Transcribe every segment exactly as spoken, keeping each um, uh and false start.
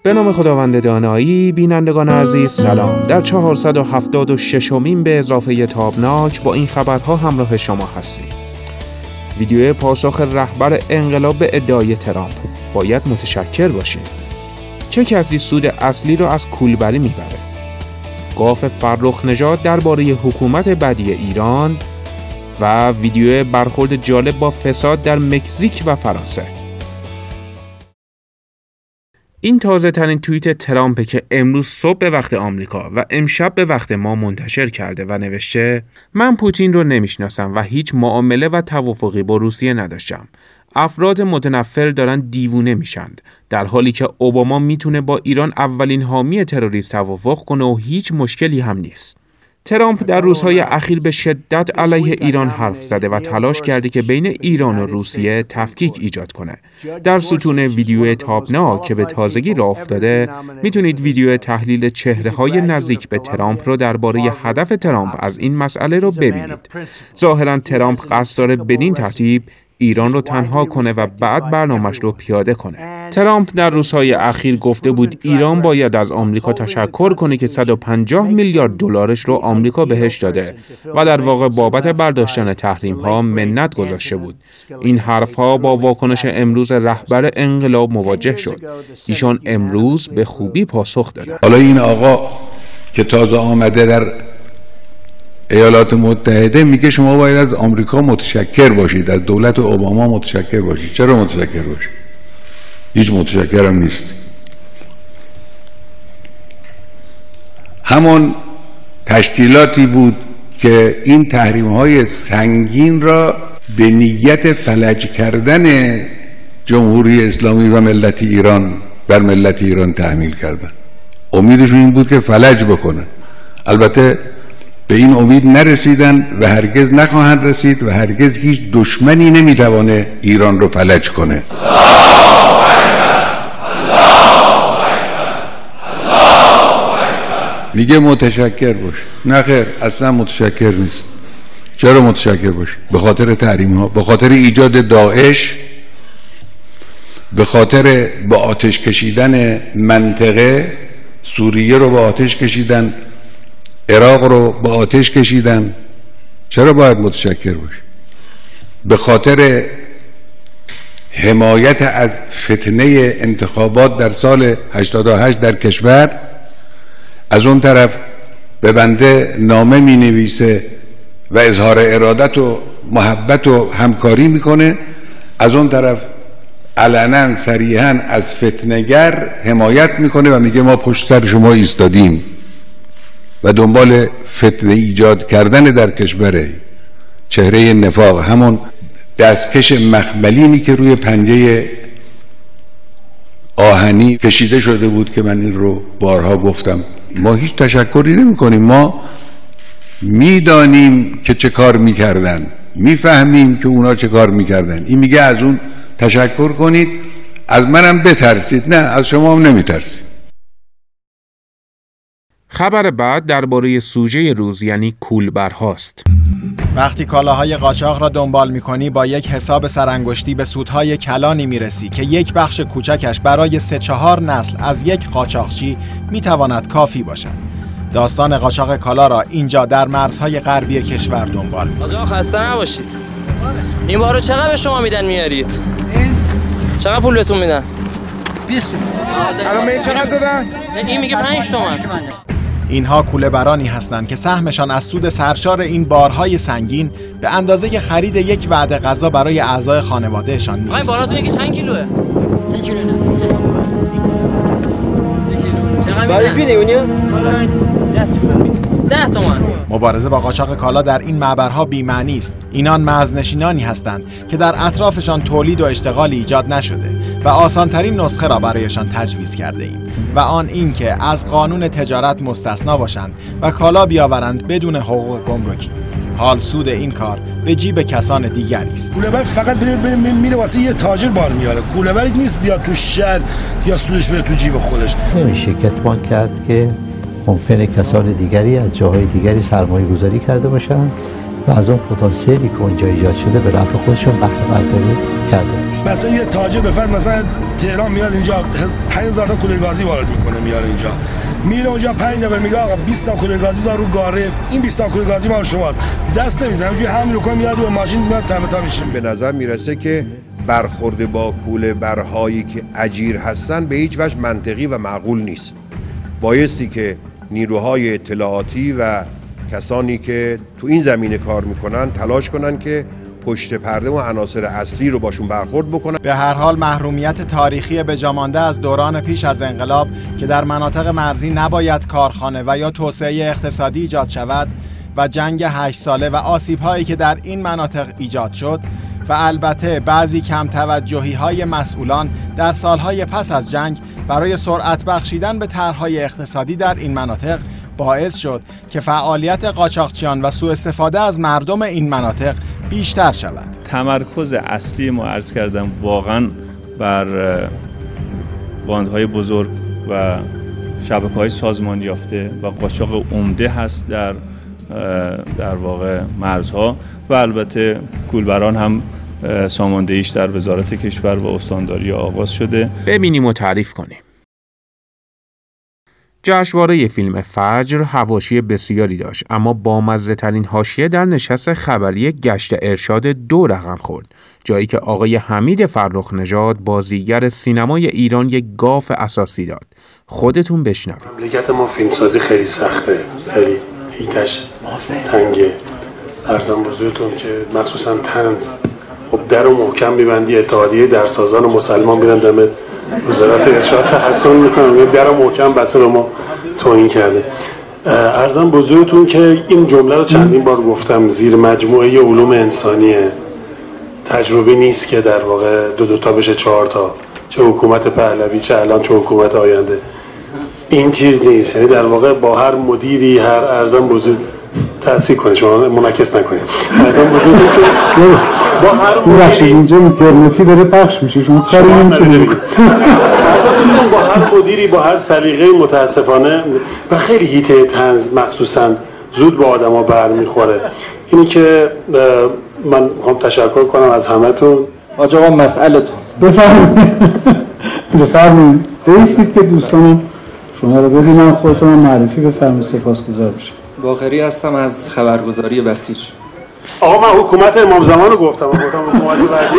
به نام خداوند دانایی. بینندگان عزیز سلام. در چهارصد و هفتاد و ششمین به اضافه تابناک با این خبرها همراه شما هستیم. ویدیو پاسخ رهبر انقلاب به ادعای ترامپ: باید متشکر باشیم. چه کسی سود اصلی را از کولبری میبره؟ گاف فرخ نژاد درباره حکومت بدی ایران و ویدیو برخورد جالب با فساد در مکزیک و فرانسه. این تازه ترین توییت ترامپه که امروز صبح به وقت آمریکا و امشب به وقت ما منتشر کرده و نوشته: من پوتین رو نمیشناسم و هیچ معامله و توافقی با روسیه نداشتم. افراد متنفر دارن دیوونه میشند، در حالی که اوباما میتونه با ایران اولین حامی تروریست توافق کنه و هیچ مشکلی هم نیست. ترامپ در روزهای اخیر به شدت علیه ایران حرف زده و تلاش کرده که بین ایران و روسیه تفکیک ایجاد کنه. در ستون ویدیو تابناک که به تازگی راه افتاده، میتونید ویدیو تحلیل چهره‌های نزدیک به ترامپ رو درباره هدف ترامپ از این مسئله رو ببینید. ظاهراً ترامپ قصد داره بدین ترتیب ایران رو تنها کنه و بعد برنامه‌اش رو پیاده کنه. ترامپ در روزهای اخیر گفته بود ایران باید از آمریکا تشکر کنه که صد و پنجاه میلیارد دلارش رو آمریکا بهش داده و در واقع بابت برداشتن تحریم‌ها منت گذاشته بود. این حرف‌ها با واکنش امروز رهبر انقلاب مواجه شد. ایشان امروز به خوبی پاسخ دادند. حالا این آقا که تازه آمده در ایالات متحده میگه شما باید از آمریکا متشکر باشید، از دولت اوباما متشکر باشید. چرا متشکر باشید؟ هیچ متشکرم نیست. همون تشکیلاتی بود که این تحریم‌های سنگین را به نیت فلج کردن جمهوری اسلامی و ملت ایران بر ملت ایران تحمیل کردن. امیدشون این بود که فلج بکنن. البته به این امید نرسیدن و هرگز نخواهند رسید و هرگز هیچ دشمنی نمیتوانه ایران رو فلج کنه. میگه متشکر باش. نه خیر، اصلا متشکر نیست. چرا متشکر باش؟ به خاطر تحریم ها، به خاطر ایجاد داعش، به خاطر با آتش کشیدن منطقه. سوریه رو با آتش کشیدن، عراق رو با آتش کشیدن. چرا باید متشکر باشی؟ به خاطر حمایت از فتنه انتخابات در سال هشتاد و هشت در کشور. از اون طرف به بنده نامه می نویسه و اظهار ارادت و محبت و همکاری میکنه. از اون طرف علنا صریحا از فتنه‌گر حمایت میکنه و میگه ما پشت سر شما ایستادیم و دنبال فتنه ایجاد کردن در کشور. چهره نفاق، همون دستکش مخملینی که روی پنجه آهنی کشیده شده بود که من این رو بارها گفتم. ما هیچ تشکری نمی کنیم. ما میدانیم که چه کار میکردن، میفهمیم که اونا چه کار میکردن. این میگه از اون تشکر کنید، از منم بترسید. نه، از شما هم نمیترسید. خبر بعد درباره سوژه روز یعنی کولبرهاست. وقتی کالاهای قاچاق را دنبال می‌کنی با یک حساب سرانگشتی به سودهای کلانی می‌رسی که یک بخش کوچکش برای سه چهار نسل از یک قاچاقچی می‌تواند کافی باشد. داستان قاچاق کالا را اینجا در مرزهای غربی کشور دنبال می‌کنید. آقا خسته نباشید. این بارو چقدر به شما میدن میارید؟ این چقدر پول بهتون میدن؟ بیست تومن. الان من چقدر دادن؟ این میگه پنج تومن. اینها کوله‌برانی هستند که سهمشان از سود سرشار این بارهای سنگین به اندازه خرید یک وعده غذا برای اعضای خانوادهشان می‌رسد. این باراتون یکی چند کیلوه؟ سه کیلو نه. سه کیلو. چقدر میدن؟ ده تومن. مبارزه با قاچاق کالا در این معبرها بی‌معنی است. اینان مرزنشینانی هستند که در اطرافشان تولید و اشتغالی ایجاد نشده و آسانترین نسخه را برایشان تجویز کرده ایم و آن این که از قانون تجارت مستثنا باشند و کالا بیاورند بدون حقوق گمرکی. حال سود این کار به جیب کسان دیگری است. کوله‌بر فقط میره واسه یه تاجر بار میاره. کوله‌بری نیست بیاد تو شهر یا سودش بره تو جیب خودش. نمیشه کتمان کرد که ممکنه کسان دیگری از جاهای دیگری سرمایه گذاری کرده باشند و از اون پتانسیلی که اونجا ایجاد شده به نفع خودشون بهره برداری کرده. مثلا یه تاجر به فرض مثلا تهران میاد اینجا پنج هزار تا کولر گازی وارد میکنه، میاره اینجا، میره اونجا پنج نفر میگه آقا بیست تا کولر گازی بذار رو گاره، این بیست تا کولر گازی مال شماست، دست نمیزنه، اونجوری حمل کنه میاد رو ماشین میاد تمام تا میشه. به نظر میرسه که برخورد با کوله‌برهایی که اجیر هستن به هیچ وجه منطقی و معقول نیست. بایستی که نیروهای اطلاعاتی و کسانی که تو این زمینه کار میکنن تلاش کنن که پشت پرده و عناصر اصلی رو باشون برخورد بکنن. به هر حال محرومیت تاریخی بجامانده از دوران پیش از انقلاب که در مناطق مرزی نباید کارخانه و یا توسعه اقتصادی ایجاد شود و جنگ هشت ساله و آسیب‌هایی که در این مناطق ایجاد شد و البته بعضی کم توجهی های مسئولان در سالهای پس از جنگ برای سرعت بخشیدن به طرح‌های اقتصادی در این مناطق باعث شد که فعالیت قاچاقچیان و سوء استفاده از مردم این مناطق بیشتر شود. تمرکز اصلی ما عرض کردم واقعا بر باندهای بزرگ و شبکه‌های سازمان یافته و قاچاق عمده هست در در واقع مرزها و البته کولبران هم ساماندهیش در وزارت کشور و استانداری آغاز شده. ببینیم و تعریف کنیم. جشنواره فیلم فجر حواشی بسیاری داشت، اما بامزه ترین حاشیه در نشست خبری گشت ارشاد دو رقم خورد، جایی که آقای حمید فرخ نژاد بازیگر سینمای ایران یک گاف اساسی داد. خودتون بشنوید. مملکت ما فیلمسازی خیلی سخته، خیلی هیتش تنگه. عرضم بزرگتون که مخصوصا طنز خب در رو محکم میبندی، اتحادیه درسازان و مسلمان بیرن دمت وزارت ارشاد تحسن میکنم در رو محکم بسه رو ما توهین کرده. عرضم بزرگتون که این جمله رو چندین بار گفتم، زیر مجموعه علوم انسانیه، تجربه نیست که در واقع دو دوتا بشه چهار تا، چه حکومت پهلوی چه الان چه حکومت آینده. این چیز نیست، یعنی در واقع با هر مدیری هر عرضم بزرگ تأثیر کنه، شما منعکس نکنید. عرضم بزرگتون که با هر مدیری اینجا اینترنتی داره پخش میشه، شما کاری نمی‌کنید. با هر مدیری با هر سلیقه متاسفانه و خیلی هیته طنز مخصوصا زود با آدما برمیخوره. اینی که من میخوام تشکر کنم از همتون. آج آقا مسئله‌تون بفرمایید. بفرمایید. بایستید که دوستان شما رو ببینم، خودتون معرفی بفرمایید. سپاسگزار میشم. باقری هستم از خبرگزاری بسیج. آقا من حکومت امام زمان رو گفتم، گفتم حکومت بعدی.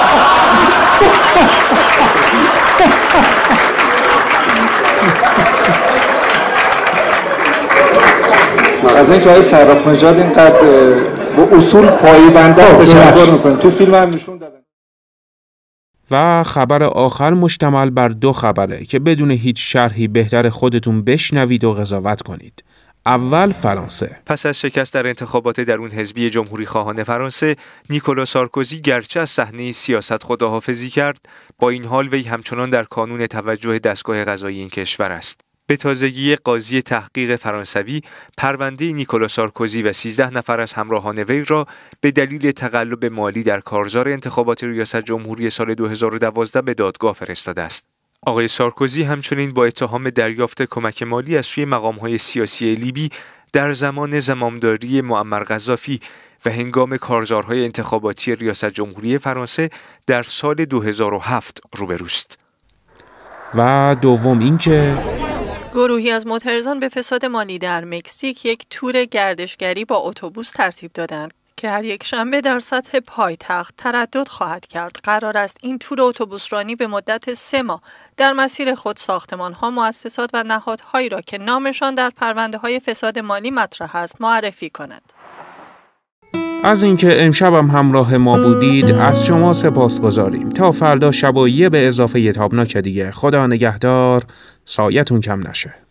از اینکه آقای فرخ نژاد اینقدر با اصول پایبنده تشکر میکنم. تو فیلم هم نشون دادن. و خبر آخر مشتمل بر دو خبره که بدون هیچ شرحی بهتر خودتون بشنوید و قضاوت کنید. اول فرانسه. پس از شکست در انتخابات درون حزبی جمهوری خواهان فرانسه، نیکولا سارکوزی گرچه از صحنه سیاست خداحافظی کرد، با این حال وی همچنان در کانون توجه دستگاه قضایی این کشور است. به تازگی قاضی تحقیق فرانسوی پرونده نیکولا سارکوزی و سیزده نفر از همراهان وی را به دلیل تقلب مالی در کارزار انتخابات ریاست جمهوری سال دو هزار و دوازده به دادگاه فرستاده است. آقای سارکوزی همچنین با اتهام دریافت کمک مالی از سوی مقام‌های سیاسی لیبی در زمان زمامداری معمر قذافی و هنگام کارزارهای انتخاباتی ریاست جمهوری فرانسه در سال دو هزار و هفت روبروست. و دوم اینکه گروهی از معترضان به فساد مالی در مکزیک یک تور گردشگری با اتوبوس ترتیب دادند که هر یک شنبه در سطح پایتخت تردد خواهد کرد. قرار است این تور اتوبوسرانی به مدت سه ماه در مسیر خود ساختمان‌ها، مؤسسات و نهادهایی را که نامشان در پرونده‌های فساد مالی مطرح است معرفی کند. از اینکه امشبم همراه ما بودید از شما سپاسگزاریم. تا فردا شب و یه به اضافه یه تابناک دیگه. خدا نگهدار، سایتون کم نشه.